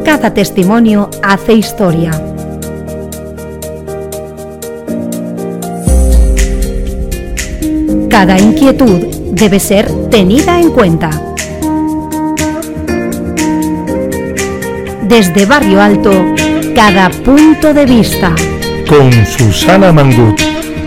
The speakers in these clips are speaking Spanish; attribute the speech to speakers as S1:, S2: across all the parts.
S1: Cada testimonio hace historia. Cada inquietud debe ser tenida en cuenta. Desde Barrio Alto, cada punto de vista.
S2: Con Susana Mangut.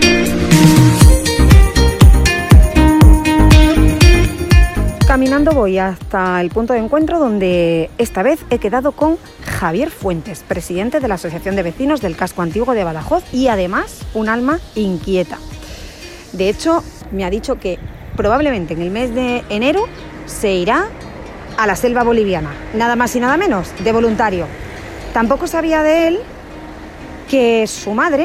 S3: Caminando voy hasta el punto de encuentro donde esta vez he quedado con Javier Fuentes, presidente de la Asociación de Vecinos del Casco Antiguo de Badajoz y además un alma inquieta. De hecho, me ha dicho que probablemente en el mes de enero se irá a la selva boliviana, nada más y nada menos, de voluntario. Tampoco sabía de él que su madre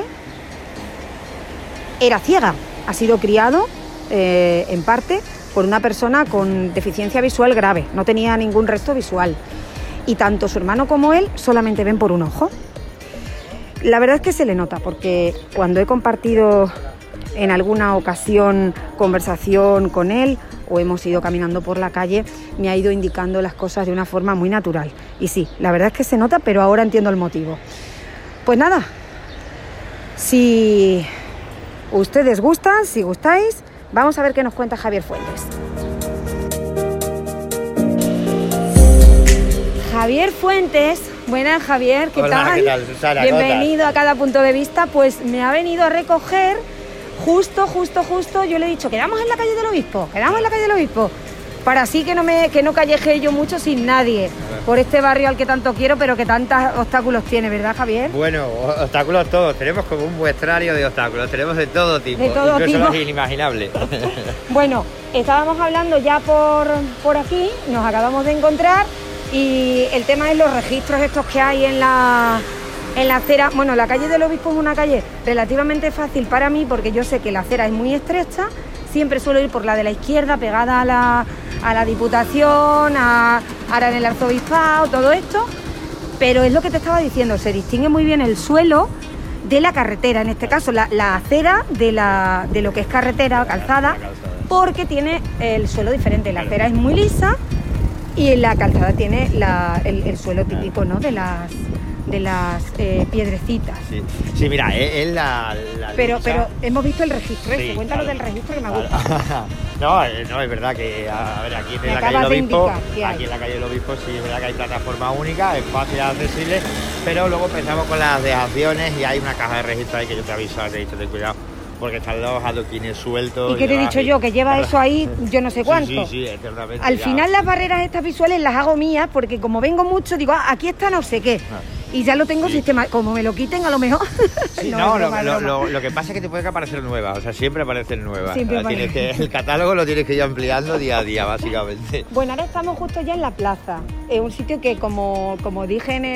S3: era ciega, ha sido criado en parte por una persona con deficiencia visual grave, no tenía ningún resto visual y tanto su hermano como él solamente ven por un ojo. La verdad es que se le nota porque cuando he compartido en alguna ocasión conversación con él o hemos ido caminando por la calle, me ha ido indicando las cosas de una forma muy natural. Y sí, la verdad es que se nota, pero ahora entiendo el motivo. Pues nada, si ustedes gustan, si gustáis, vamos a ver qué nos cuenta Javier Fuentes. Javier Fuentes, buenas Javier, ¿qué
S4: Hola,
S3: tal?
S4: ¿qué tal, Susana?
S3: Bienvenido a Cada Punto de Vista. Pues me ha venido a recoger justo, yo le he dicho, quedamos en la calle del Obispo, para así que no calleje yo mucho sin nadie, por este barrio al que tanto quiero, pero que tantos obstáculos tiene, ¿verdad, Javier?
S4: Bueno, obstáculos todos, tenemos como un muestrario de obstáculos, tenemos de todo tipo, incluso los inimaginables.
S3: Bueno, estábamos hablando ya por aquí, nos acabamos de encontrar y el tema es los registros estos que hay en la acera. Bueno, la calle del Obispo es una calle relativamente fácil para mí porque yo sé que la acera es muy estrecha, siempre suelo ir por la de la izquierda, pegada a la Diputación, ahora en el Arzobispado, todo esto, pero es lo que te estaba diciendo, se distingue muy bien el suelo de la carretera, en este caso la acera de lo que es carretera, calzada, porque tiene el suelo diferente, la acera es muy lisa y la calzada tiene el suelo típico, ¿no?, de las piedrecitas.
S4: Sí, mira, es la
S3: pero hemos visto el registro,
S4: sí,
S3: cuéntalo
S4: claro.
S3: del registro que me gusta.
S4: No, es verdad que, a ver, aquí en la calle del Obispo, aquí en la calle del Obispo sí es verdad que hay plataforma única, es fácil, accesible, pero luego empezamos con las dejaciones y hay una caja de registro ahí que yo te aviso, te he dicho, ten cuidado, porque están los adoquines sueltos.
S3: ¿Y qué te he dicho yo? Que lleva eso ahí yo no sé cuánto.
S4: Sí, eternamente.
S3: Al final las barreras estas visuales las hago mías porque como vengo mucho digo, aquí está no sé qué. Y ya lo tengo sistema, como me lo quiten a lo mejor.
S4: Sí, lo que pasa es que te puede aparecer nueva, o sea, siempre aparecen nuevas. El catálogo lo tienes que ir ampliando día a día, básicamente.
S3: Bueno, ahora estamos justo ya en la plaza, un sitio que como dije en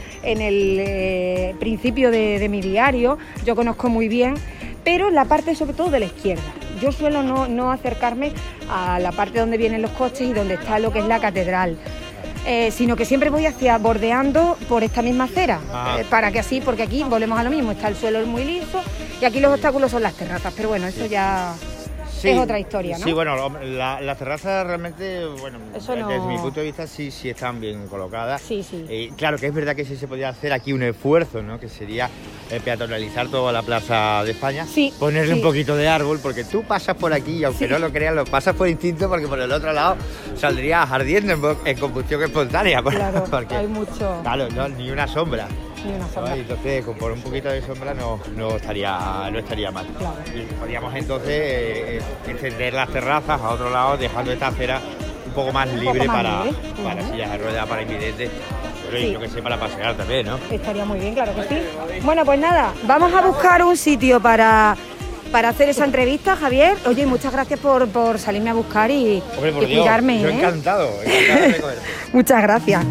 S3: el principio de mi diario, yo conozco muy bien, pero la parte sobre todo de la izquierda. Yo suelo no acercarme a la parte donde vienen los coches y donde está lo que es la catedral. Sino que siempre voy bordeando por esta misma acera, para que así, porque aquí volvemos a lo mismo, está el suelo muy liso y aquí los obstáculos son las terrazas, pero bueno, eso ya es otra historia, ¿no?
S4: Sí, bueno, las terrazas realmente, bueno,
S3: eso no...
S4: desde mi punto de vista sí están bien colocadas.
S3: Sí.
S4: Claro que es verdad que sí se podría hacer aquí un esfuerzo, ¿no?, que sería peatonalizar toda la Plaza de España, ponerle un poquito de árbol, porque tú pasas por aquí y aunque no lo creas, lo pasas por instinto porque por el otro lado saldrías ardiendo en combustión espontánea.
S3: Claro,
S4: porque,
S3: hay mucho...
S4: Claro, no, ni una sombra.
S3: ¿No?
S4: Entonces, por un poquito de sombra no estaría mal.
S3: Claro.
S4: Y podríamos entonces extender las terrazas a otro lado, dejando esta acera un poco más libre para sillas de ruedas, para invidentes, y yo que sé, para pasear también, ¿no?
S3: Estaría muy bien, claro que sí. Bueno, pues nada, vamos a buscar un sitio para hacer esa entrevista, Javier. Oye, muchas gracias por salirme a buscar y cuidarme.
S4: Yo encantado de recogerte.
S3: Muchas gracias.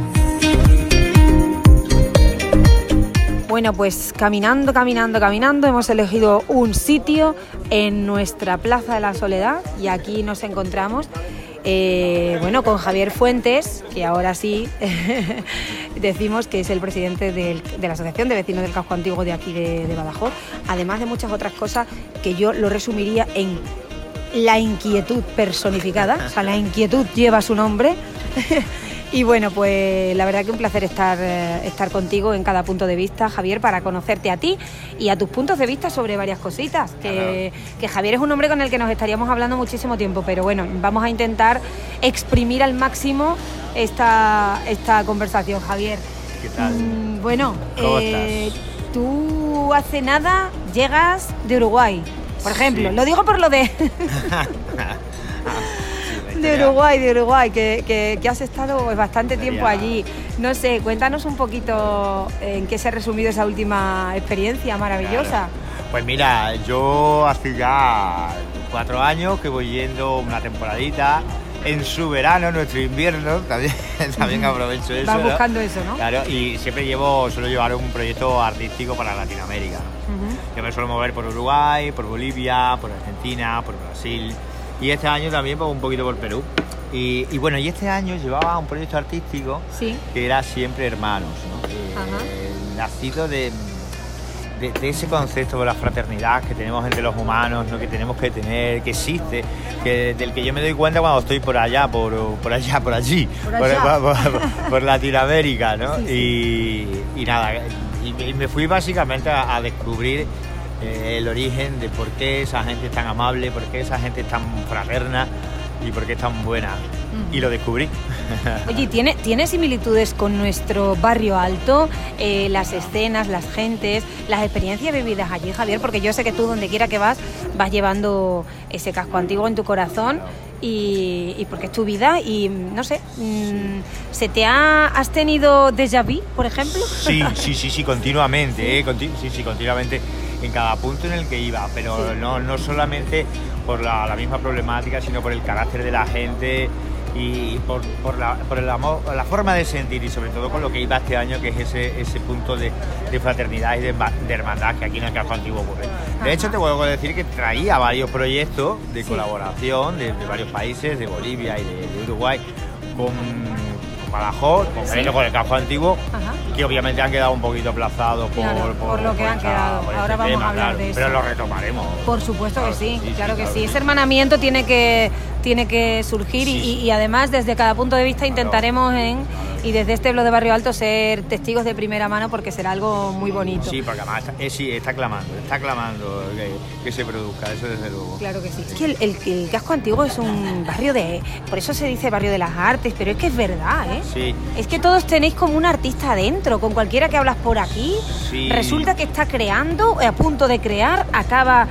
S3: Bueno, pues caminando, hemos elegido un sitio en nuestra Plaza de la Soledad y aquí nos encontramos, con Javier Fuentes, que ahora sí decimos que es el presidente de la Asociación de Vecinos del Casco Antiguo de aquí de Badajoz, además de muchas otras cosas que yo lo resumiría en la inquietud personificada, o sea, la inquietud lleva su nombre. Y bueno, pues la verdad que un placer estar contigo en Cada Punto de Vista, Javier, para conocerte a ti y a tus puntos de vista sobre varias cositas. Que Javier es un hombre con el que nos estaríamos hablando muchísimo tiempo, pero bueno, vamos a intentar exprimir al máximo esta conversación, Javier.
S4: ¿Qué tal?
S3: Bueno,
S4: ¿Cómo estás?
S3: Tú hace nada llegas de Uruguay, por ejemplo. Sí. Lo digo por lo de... De Uruguay, que has estado bastante tiempo allí. No sé, cuéntanos un poquito en qué se ha resumido esa última experiencia maravillosa.
S4: Claro. Pues mira, yo hace ya 4 años que voy yendo una temporadita. En su verano, nuestro invierno, también aprovecho eso.
S3: Vas buscando eso, ¿no?
S4: Claro, y siempre suelo llevar un proyecto artístico para Latinoamérica, ¿no? Yo me suelo mover por Uruguay, por Bolivia, por Argentina, por Brasil. Y este año también un poquito por Perú. Y bueno, y este año llevaba un proyecto artístico que era Siempre Hermanos, ¿no? Nacido de ese concepto de la fraternidad que tenemos entre los humanos, ¿no? Que tenemos que tener, que existe, del que yo me doy cuenta cuando estoy por allí, por Latinoamérica, ¿no? Sí. Y nada, y me fui básicamente a descubrir el origen de por qué esa gente es tan amable, por qué esa gente es tan fraterna y por qué es tan buena. Y lo descubrí.
S3: Oye, ¿tiene similitudes con nuestro barrio alto? Las escenas, las gentes, las experiencias vividas allí, Javier, porque yo sé que tú donde quiera que vas llevando ese casco antiguo en tu corazón y porque es tu vida y no sé, ¿has tenido déjà vu, por ejemplo?
S4: Sí, continuamente, continuamente en cada punto en el que iba, pero sí. no solamente por la misma problemática, sino por el carácter de la gente y por el amor, la forma de sentir y sobre todo con lo que iba este año, que es ese punto de fraternidad y de hermandad que aquí en el casco antiguo ocurre. De hecho, te puedo decir que traía varios proyectos de colaboración de varios países, de Bolivia y de Uruguay, con Badajoz, con el casco antiguo, que obviamente han quedado un poquito aplazados
S3: por lo que han quedado. Ahora vamos a hablar de eso.
S4: Pero lo retomaremos.
S3: Por supuesto que sí, claro que sí. Ese hermanamiento tiene que surgir y además desde Cada Punto de Vista intentaremos y desde este blog de Barrio Alto ser testigos de primera mano porque será algo muy bonito.
S4: Sí, porque además está clamando que se produzca, eso desde luego.
S3: Claro que sí. Es que el casco antiguo es un barrio por eso se dice barrio de las artes, pero es que es verdad, ¿eh?
S4: Sí.
S3: Es que todos tenéis como un artista adentro, con cualquiera que hablas por aquí, resulta que está creando, a punto de crear, acaba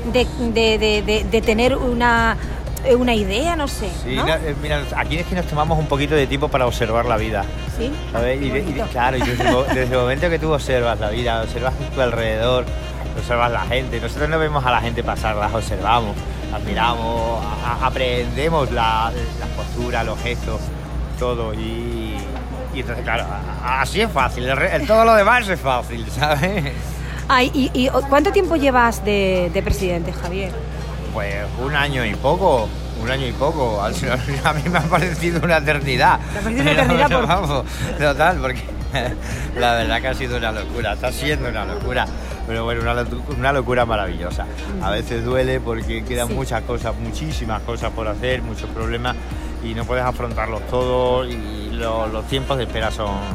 S3: de tener una idea, no sé. Sí, ¿no?
S4: Mira, aquí es que nos tomamos un poquito de tiempo para observar la vida.
S3: Sí.
S4: ¿Sabes? Claro, desde el momento que tú observas la vida, observas tu alrededor, observas la gente. Nosotros no vemos a la gente pasar, las observamos, las miramos, aprendemos las posturas, los gestos, todo. Y entonces, claro, así es fácil. Todo lo demás es fácil, ¿sabes?
S3: ¿Y cuánto tiempo llevas de presidente, Javier?
S4: Pues un año y poco. A mí me ha parecido una eternidad.
S3: ¿Te ha parecido una eternidad?
S4: Vamos, total, porque la verdad que ha sido una locura, está siendo una locura. Pero bueno, una locura maravillosa. A veces duele porque quedan muchas cosas, muchísimas cosas por hacer, muchos problemas y no puedes afrontarlos todos y los tiempos de espera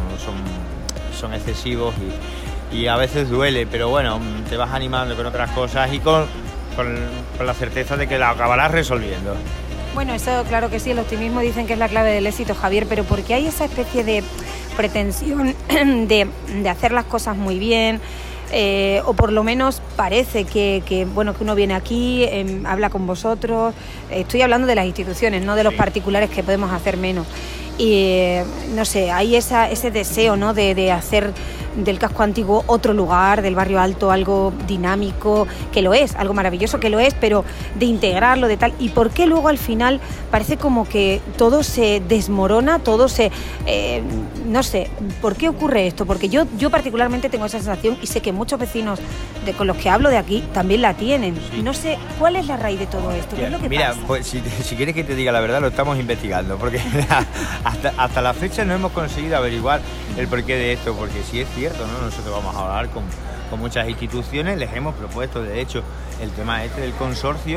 S4: son excesivos y a veces duele, pero bueno, te vas animando con otras cosas y con la certeza de que la acabarás resolviendo.
S3: Bueno, eso claro que sí, el optimismo dicen que es la clave del éxito, Javier, pero ¿por qué hay esa especie de pretensión de hacer las cosas muy bien? O por lo menos parece que uno viene aquí, habla con vosotros, estoy hablando de las instituciones, no de los particulares que podemos hacer menos. Y no sé, hay ese deseo, ¿no? de hacer del casco antiguo otro lugar, del barrio alto algo dinámico, que lo es, algo maravilloso que lo es, pero de integrarlo, de tal. ¿Y por qué luego al final parece como que todo se desmorona, todo se... no sé, ¿por qué ocurre esto? Porque yo particularmente tengo esa sensación y sé que muchos vecinos con los que hablo de aquí también la tienen. Y no sé, ¿cuál es la raíz de todo esto? ¿Qué es lo que pasa?
S4: Pues si quieres que te diga la verdad, lo estamos investigando, porque hasta la fecha no hemos conseguido averiguar el porqué de esto, porque sí es cierto, ¿no? Nosotros vamos a hablar con muchas instituciones, les hemos propuesto, de hecho, el tema del consorcio,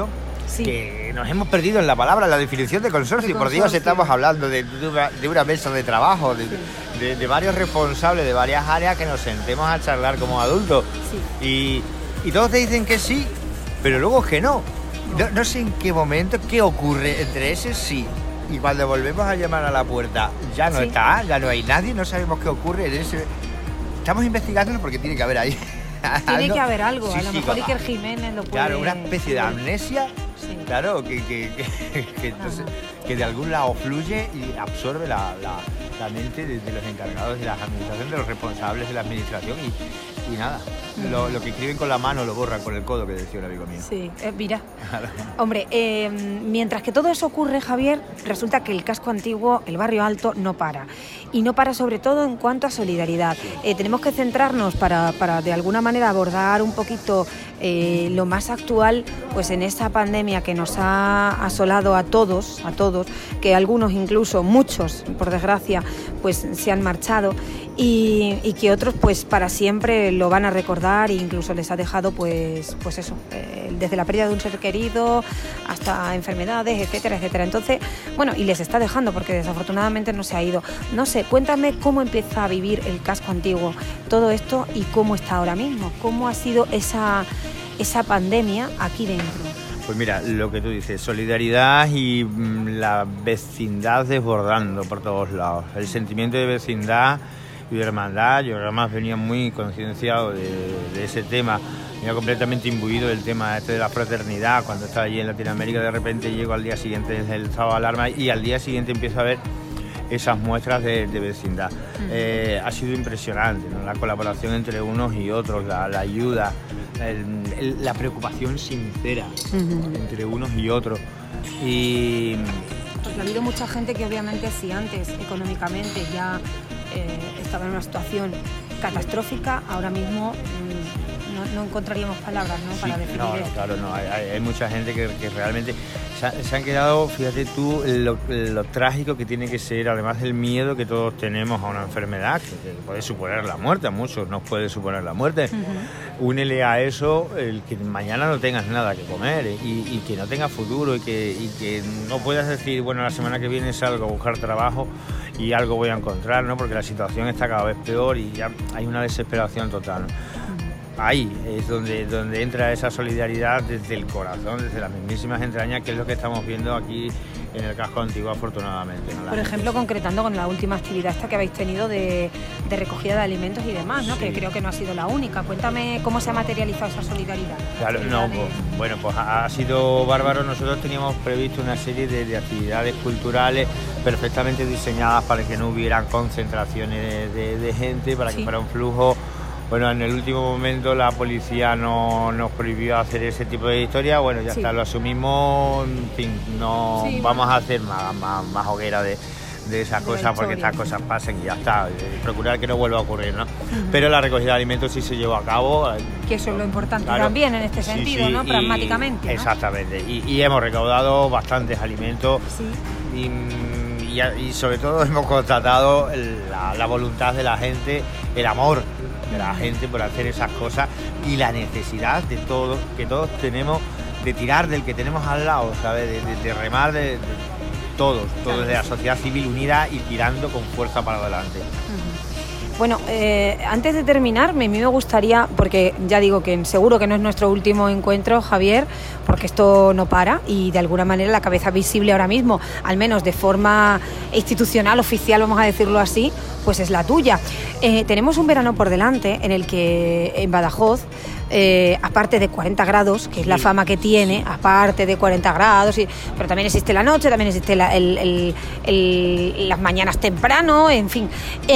S4: que nos hemos perdido en la palabra, la definición de consorcio. Por Dios, estamos hablando de una mesa de trabajo, de varios responsables de varias áreas que nos sentemos a charlar como adultos. Y todos te dicen que sí, pero luego es que no. No sé en qué momento, qué ocurre entre ese sí y cuando volvemos a llamar a la puerta ya no está, ya no hay nadie, no sabemos qué ocurre en ese... Estamos investigándolo porque tiene que haber ahí.
S3: Tiene que haber algo, a lo mejor Iker Jiménez lo puede...
S4: Claro, una especie de amnesia, claro, entonces, que de algún lado fluye y absorbe la mente de los encargados de la administración, de los responsables de la administración y nada. Lo que escriben con la mano lo borran con el codo, que decía un amigo mío.
S3: Sí, mira. Hombre, mientras que todo eso ocurre, Javier, resulta que el casco antiguo, el barrio alto, no para. Y no para sobre todo en cuanto a solidaridad. Tenemos que centrarnos para de alguna manera abordar un poquito lo más actual, pues en esa pandemia que nos ha asolado a todos, que algunos incluso, muchos, por desgracia, pues se han marchado y que otros pues para siempre lo van a recordar e incluso les ha dejado pues eso, desde la pérdida de un ser querido hasta enfermedades, etcétera, etcétera. Entonces, bueno, y les está dejando porque desafortunadamente no se ha ido. No sé, cuéntame cómo empieza a vivir el casco antiguo todo esto y cómo está ahora mismo, cómo ha sido esa pandemia aquí dentro.
S4: Pues mira, lo que tú dices, solidaridad y la vecindad desbordando por todos lados. El sentimiento de vecindad y de hermandad, yo además venía muy concienciado de ese tema, venía completamente imbuido del tema de la fraternidad. Cuando estaba allí en Latinoamérica, de repente llego al día siguiente desde el estado de alarma y al día siguiente empiezo a ver esas muestras de vecindad. Ha sido impresionante, ¿no? La colaboración entre unos y otros, la ayuda, la preocupación sincera entre unos y otros. Y
S3: porque ha habido mucha gente que obviamente si antes económicamente ya estaba en una situación catastrófica, ahora mismo no encontraríamos palabras, ¿no? Para definir esto.
S4: Claro, no. Hay mucha gente que realmente se han quedado, fíjate tú, lo trágico que tiene que ser, además del miedo que todos tenemos a una enfermedad que puede suponer la muerte, a muchos nos puede suponer la muerte. Únele a eso el que mañana no tengas nada que comer y que no tengas futuro y que no puedas decir, bueno, la semana que viene salgo a buscar trabajo y algo voy a encontrar, ¿no? Porque la situación está cada vez peor y ya hay una desesperación total, ¿no? Ahí es donde entra esa solidaridad desde el corazón, desde las mismísimas entrañas, que es lo que estamos viendo aquí en el casco antiguo, afortunadamente, ¿no?
S3: Por ejemplo, concretando con la última actividad esta que habéis tenido de recogida de alimentos y demás, ¿no? Sí. Que creo que no ha sido la única. Cuéntame cómo se ha materializado esa solidaridad.
S4: Claro, pues ha sido bárbaro. Nosotros teníamos previsto una serie de actividades culturales perfectamente diseñadas para que no hubieran concentraciones de gente, para que fuera un flujo. Bueno, en el último momento la policía nos prohibió hacer ese tipo de historia. bueno, ya está, lo asumimos, en fin, no vamos a hacer más hoguera de esas cosas, porque estas cosas pasen y ya está, procurar que no vuelva a ocurrir, ¿no? Pero la recogida de alimentos sí se llevó a cabo.
S3: Que eso es lo importante, claro, también en este sentido, ¿no? Pragmáticamente, ¿no?
S4: Exactamente, y hemos recaudado bastantes alimentos. Y sobre todo hemos constatado la voluntad de la gente, el amor de la gente por hacer esas cosas y la necesidad de todos, que todos tenemos, de tirar del que tenemos al lado, ¿sabes? De remar de todos de la sociedad civil unida y tirando con fuerza para adelante.
S3: Bueno, antes de terminar, a mí me gustaría, porque ya digo que seguro que no es nuestro último encuentro, Javier, porque esto no para y de alguna manera la cabeza visible ahora mismo, al menos de forma institucional, oficial, vamos a decirlo así, pues es la tuya. Tenemos un verano por delante en el que en Badajoz, aparte de 40 grados, que es la fama que tiene, aparte de 40 grados, pero también existe la noche, también existe las mañanas temprano, en fin.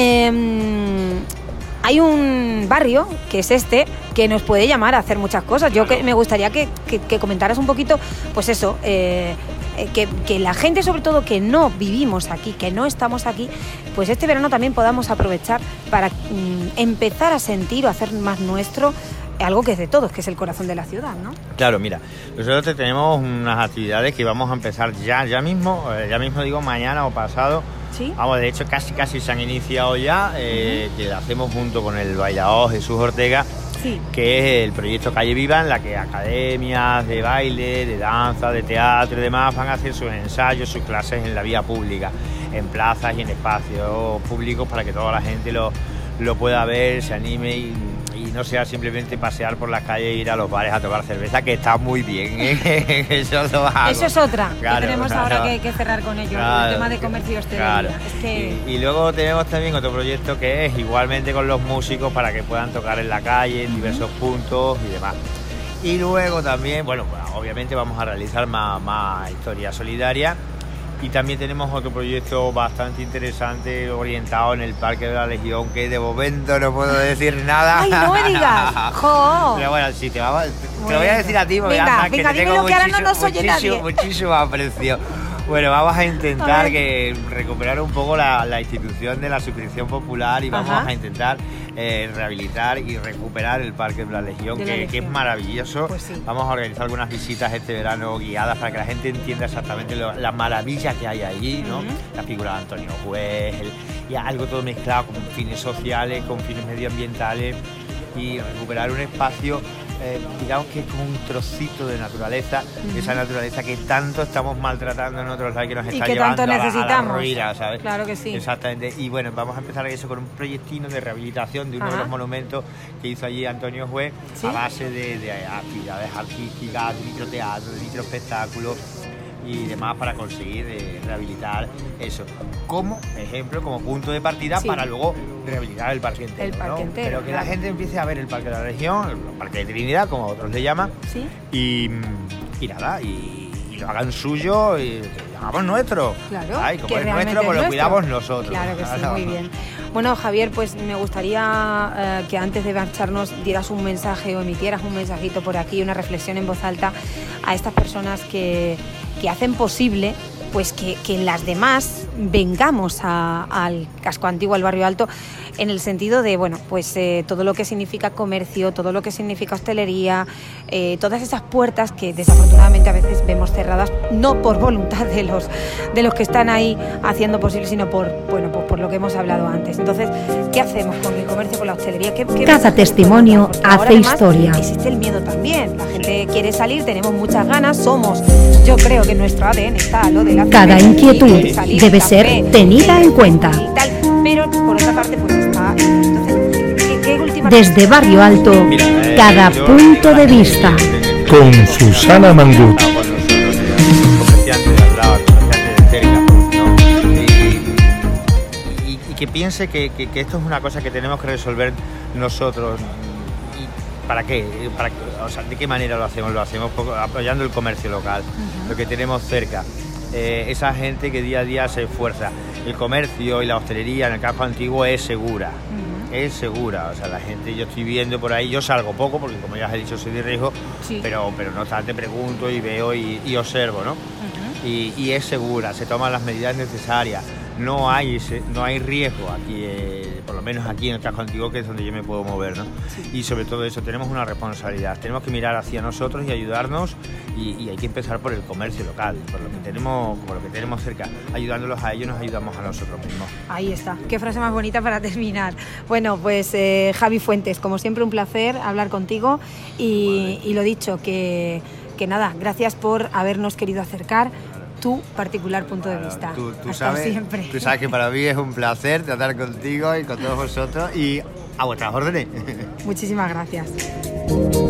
S3: Hay un barrio, que es este, que nos puede llamar a hacer muchas cosas. Yo me gustaría que comentaras un poquito, pues eso, que la gente, sobre todo, que no vivimos aquí, que no estamos aquí, pues este verano también podamos aprovechar para empezar a sentir o hacer más nuestro algo que es de todos, que es el corazón de la ciudad, ¿no? Claro, mira,
S4: nosotros tenemos unas actividades que vamos a empezar ya mismo digo mañana o pasado. ¿Sí? Vamos, de hecho casi se han iniciado ya, que hacemos junto con el bailaor Jesús Ortega, que es el proyecto Calle Viva, en la que academias de baile, de danza, de teatro y demás van a hacer sus ensayos, sus clases en la vía pública, en plazas y en espacios públicos, para que toda la gente lo pueda ver, se anime y no sea simplemente pasear por las calles e ir a los bares a tomar cerveza, que está muy bien, ¿eh? Eso
S3: es otra, claro, que tenemos ahora que cerrar con ello, el tema de comercio y hostelería.
S4: Claro. Es que... y luego tenemos también otro proyecto que es igualmente con los músicos, para que puedan tocar en la calle, en diversos puntos y demás. Y luego también, bueno, obviamente vamos a realizar más historias solidarias. Y también tenemos otro proyecto bastante interesante orientado en el Parque de la Legión, que de momento no puedo decir nada.
S3: ¡Ay, no me digas! ¡Jo!
S4: Pero bueno, sí, te lo voy a decir a ti, porque
S3: venga, te tengo
S4: muchísimo aprecio. Bueno, vamos a intentar recuperar un poco la institución de la suscripción popular y vamos a intentar rehabilitar y recuperar el Parque de la Legión, que es maravilloso.
S3: Pues sí.
S4: Vamos a organizar algunas visitas este verano guiadas para que la gente entienda exactamente la maravilla que hay allí, ¿no? La figura de Antonio Juez, y algo todo mezclado con fines sociales, con fines medioambientales, y recuperar un espacio, digamos que es como un trocito de naturaleza, esa naturaleza que tanto estamos maltratando en otros lados, que nos está llevando a la ruina, ¿sabes?
S3: Claro que sí.
S4: Exactamente. Y bueno, vamos a empezar eso con un proyectino de rehabilitación de uno de los monumentos que hizo allí Antonio Juez, a base de actividades artísticas, de microteatro, de microespectáculos y demás, para conseguir rehabilitar eso como ejemplo, como punto de partida para luego rehabilitar el parque entero, pero que la gente empiece a ver el Parque de la Región, el Parque de Trinidad, como otros le llaman, y nada, y lo hagan suyo y lo hagamos nuestro.
S3: Claro,
S4: ¿sabes? Como es nuestro, pues lo cuidamos nosotros.
S3: Claro que sí, muy bien. Bueno, Javier, pues me gustaría que antes de marcharnos dieras un mensaje o emitieras un mensajito por aquí, una reflexión en voz alta a estas personas que hacen posible pues que las demás vengamos al casco antiguo, al barrio alto, en el sentido de, bueno, pues todo lo que significa comercio, todo lo que significa hostelería, todas esas puertas que desafortunadamente a veces vemos cerradas, no por voluntad de los que están ahí haciendo posible, sino por lo que hemos hablado antes. Entonces, ¿qué hacemos con el comercio, con la hostelería?
S1: Cada testimonio hace historia.
S3: Existe el miedo también, la gente quiere salir, tenemos muchas ganas, yo creo que en nuestro ADN está lo de la
S1: cada inquietud debe ser tenida en cuenta.
S3: Pero por otra parte, pues está. Entonces, ¿qué última?
S1: Desde Barrio Alto, cada punto de vista.
S2: Con Susana Mangut.
S4: Y que piense que esto es una cosa que tenemos que resolver nosotros. ¿Para qué? O sea, ¿de qué manera lo hacemos? Lo hacemos apoyando el comercio local, lo que tenemos cerca. Esa gente que día a día se esfuerza. El comercio y la hostelería en el casco antiguo es segura. Es segura, o sea, la gente, yo estoy viendo por ahí, yo salgo poco porque como ya os he dicho soy de riesgo, pero no obstante pregunto y veo y observo, ¿no? Y es segura, se toman las medidas necesarias, no hay riesgo aquí, por lo menos aquí en el casco antiguo, que es donde yo me puedo mover, ¿no? Y sobre todo eso, tenemos una responsabilidad, tenemos que mirar hacia nosotros y ayudarnos, y hay que empezar por el comercio local, por lo que tenemos cerca. Ayudándolos a ellos nos ayudamos a nosotros mismos.
S3: Ahí está, qué frase más bonita para terminar. Bueno, pues Javi Fuentes, como siempre un placer hablar contigo y lo dicho, que nada, gracias por habernos querido acercar tu particular punto de vista.
S4: Tú sabes que para mí es un placer tratar contigo y con todos vosotros y a vuestras órdenes.
S3: Muchísimas gracias.